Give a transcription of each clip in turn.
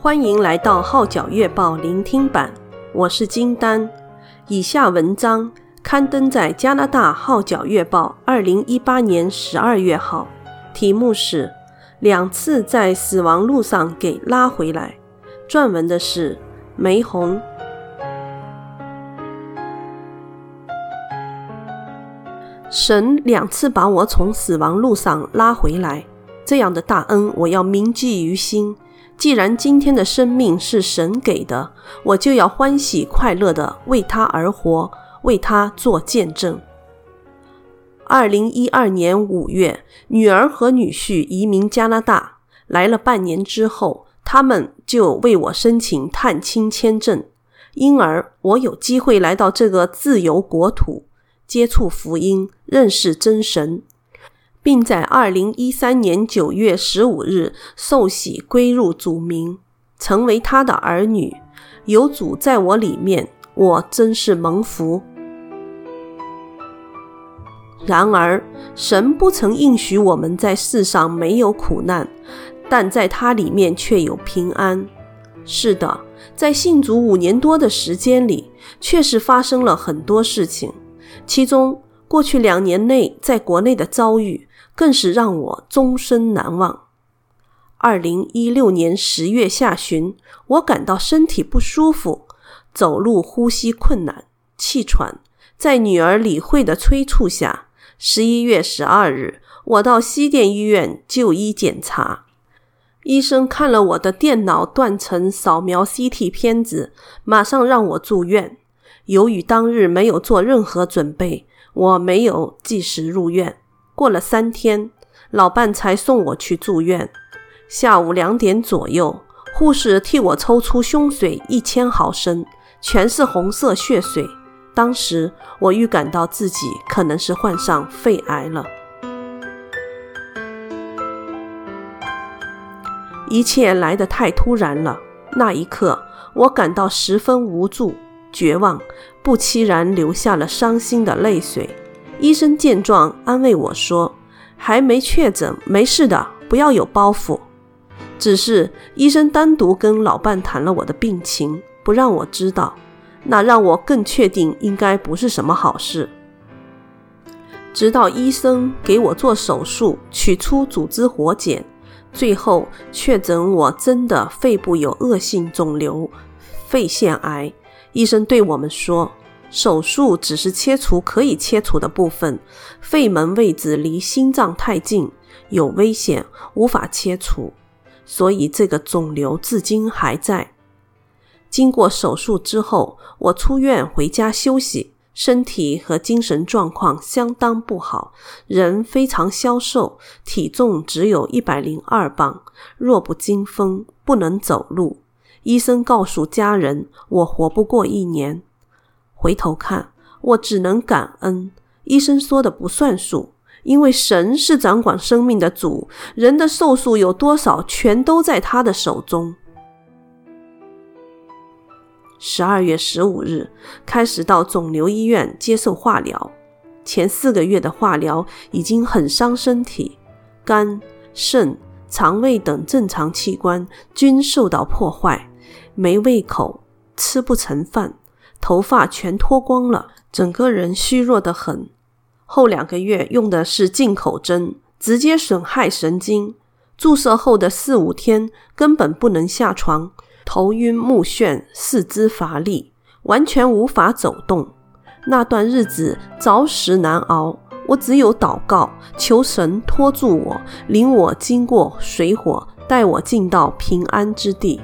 欢迎来到号角月报聆听版，我是金丹。以下文章刊登在加拿大号角月报2018年12月号，题目是2次在死亡路上给拉回来，撰文的是梅红。神2次把我从死亡路上拉回来，这样的大恩我要铭记于心。既然今天的生命是神给的，我就要欢喜快乐地为他而活，为他做见证。2012年5月，女儿和女婿移民加拿大，来了半年之后，他们就为我申请探亲签证，因而我有机会来到这个自由国土，接触福音，认识真神，并在2013年9月15日受洗归入主名，成为他的儿女。有主在我里面，我真是蒙福。然而，神不曾应许我们在世上没有苦难，但在他里面却有平安。是的，在信主5年多的时间里，确实发生了很多事情，其中过去2年内在国内的遭遇更是让我终身难忘。2016年10月下旬，我感到身体不舒服，走路呼吸困难，气喘。在女儿李慧的催促下，11月12日，我到西电医院就医检查。医生看了我的电脑断层扫描 CT 片子，马上让我住院。由于当日没有做任何准备，我没有及时入院。过了3天，老伴才送我去住院。下午2点左右，护士替我抽出胸水1000毫升，全是红色血水。当时我预感到自己可能是患上肺癌了。一切来得太突然了，那一刻我感到十分无助、绝望，不期然流下了伤心的泪水。医生见状安慰我说，还没确诊，没事的，不要有包袱。只是医生单独跟老伴谈了我的病情，不让我知道，那让我更确定应该不是什么好事。直到医生给我做手术，取出组织活检，最后确诊我真的肺部有恶性肿瘤，肺腺癌。医生对我们说，手术只是切除可以切除的部分，肺门位置离心脏太近，有危险，无法切除，所以这个肿瘤至今还在。经过手术之后，我出院回家休息，身体和精神状况相当不好，人非常消瘦，体重只有102磅，弱不禁风，不能走路。医生告诉家人，我活不过1年。回头看，我只能感恩，医生说的不算数，因为神是掌管生命的主，人的寿数有多少全都在他的手中。12月15日开始到肿瘤医院接受化疗，前4个月的化疗已经很伤身体，肝、肾、肠胃等正常器官均受到破坏，没胃口，吃不成饭，头发全脱光了，整个人虚弱得很。后2个月用的是进口针，直接损害神经，注射后的4-5天根本不能下床，头晕目眩，四肢乏力，完全无法走动。那段日子着实难熬，我只有祷告，求神拖住我，领我经过水火，带我进到平安之地。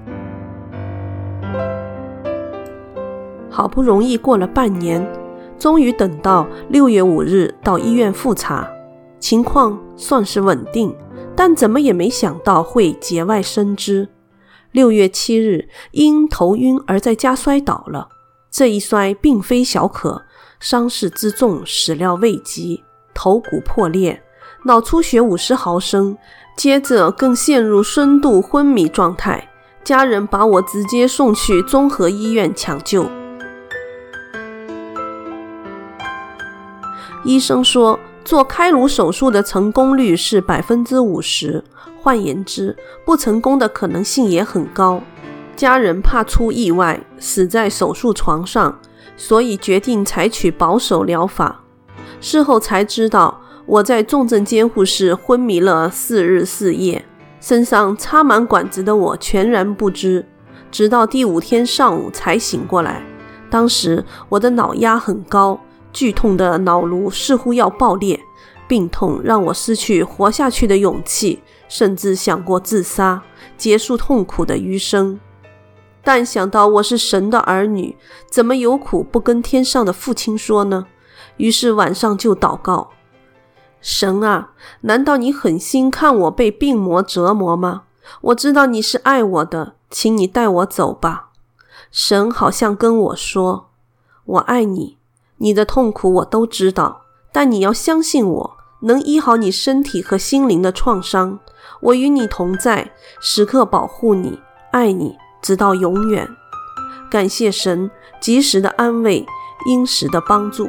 好不容易过了半年，终于等到6月5日到医院复查，情况算是稳定，但怎么也没想到会节外生枝。6月7日，因头晕而在家摔倒了，这一摔并非小可，伤势之重始料未及，头骨破裂，脑出血50毫升，接着更陷入深度昏迷状态，家人把我直接送去综合医院抢救。医生说做开颅手术的成功率是 50%， 换言之，不成功的可能性也很高。家人怕出意外，死在手术床上，所以决定采取保守疗法。事后才知道，我在重症监护室昏迷了4日4夜，身上插满管子的我全然不知，直到第5天上午才醒过来。当时我的脑压很高，剧痛的脑颅似乎要爆裂，病痛让我失去活下去的勇气，甚至想过自杀，结束痛苦的余生。但想到我是神的儿女，怎么有苦不跟天上的父亲说呢？于是晚上就祷告，神啊，难道你狠心看我被病魔折磨吗？我知道你是爱我的，请你带我走吧。神好像跟我说，我爱你，你的痛苦我都知道，但你要相信我，能医好你身体和心灵的创伤。我与你同在，时刻保护你，爱你，直到永远。感谢神及时的安慰，因时的帮助。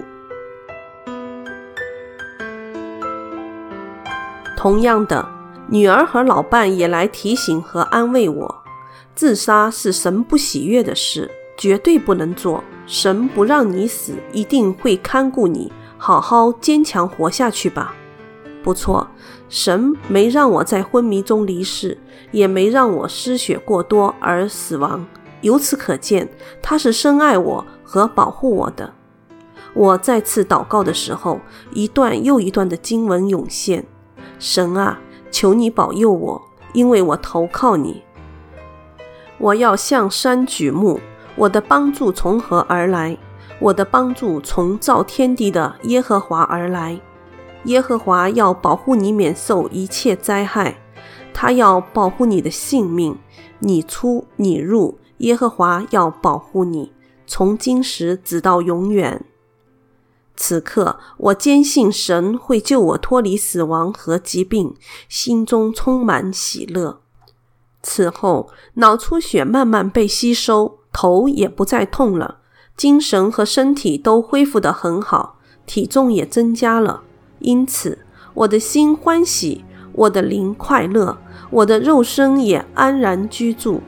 同样的，女儿和老伴也来提醒和安慰我，自杀是神不喜悦的事，绝对不能做。神不让你死，一定会看顾你，好好坚强活下去吧。不错，神没让我在昏迷中离世，也没让我失血过多而死亡。由此可见，他是深爱我和保护我的。我再次祷告的时候，一段又一段的经文涌现。神啊，求你保佑我，因为我投靠你。我要向山举目，我的帮助从何而来？我的帮助从造天地的耶和华而来。耶和华要保护你免受一切灾害，他要保护你的性命，你出你入，耶和华要保护你，从今时直到永远。此刻我坚信神会救我脱离死亡和疾病，心中充满喜乐。此后脑出血慢慢被吸收，头也不再痛了，精神和身体都恢复得很好，体重也增加了。因此我的心欢喜，我的灵快乐，我的肉身也安然居住。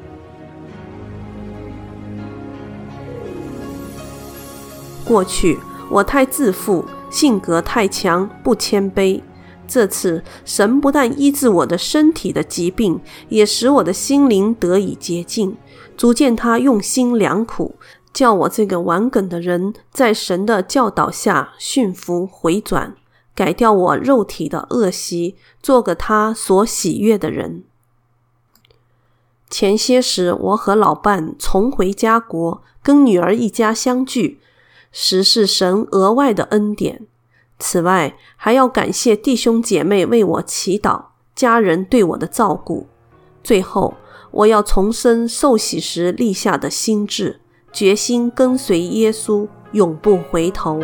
过去我太自负，性格太强，不谦卑。这次神不但医治我的身体的疾病，也使我的心灵得以洁净。逐渐他用心良苦，叫我这个顽梗的人在神的教导下驯服回转，改掉我肉体的恶习，做个他所喜悦的人。前些时我和老伴重回家国，跟女儿一家相聚，实是神额外的恩典。此外，还要感谢弟兄姐妹为我祈祷，家人对我的照顾。最后，我要重申受洗时立下的心志，决心跟随耶稣，永不回头。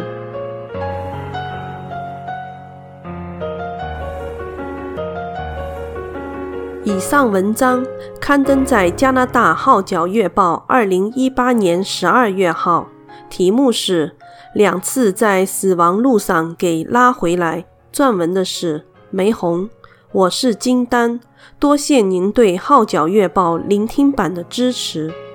以上文章刊登在加拿大号角月报2018年12月号，题目是2次在死亡路上给拉回来，撰文的是梅红。我是金丹，多谢您对号角月报聆听版的支持。